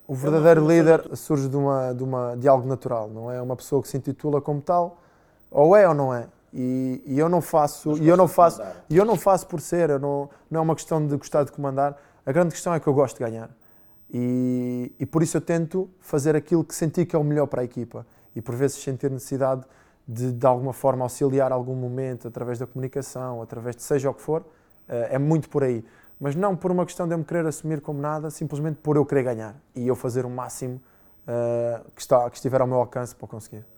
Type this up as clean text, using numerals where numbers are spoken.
O verdadeiro líder surge de algo natural, não é uma pessoa que se intitula como tal, ou é ou não é. E eu não faço, por ser, não é uma questão de gostar de comandar, a grande questão é que eu gosto de ganhar. E por isso eu tento fazer aquilo que senti que é o melhor para a equipa. E por vezes sentir necessidade de alguma forma auxiliar algum momento, através da comunicação, através de seja o que for, é muito por aí. Mas não por uma questão de eu me querer assumir como nada, simplesmente por eu querer ganhar e eu fazer o máximo que estiver ao meu alcance para conseguir.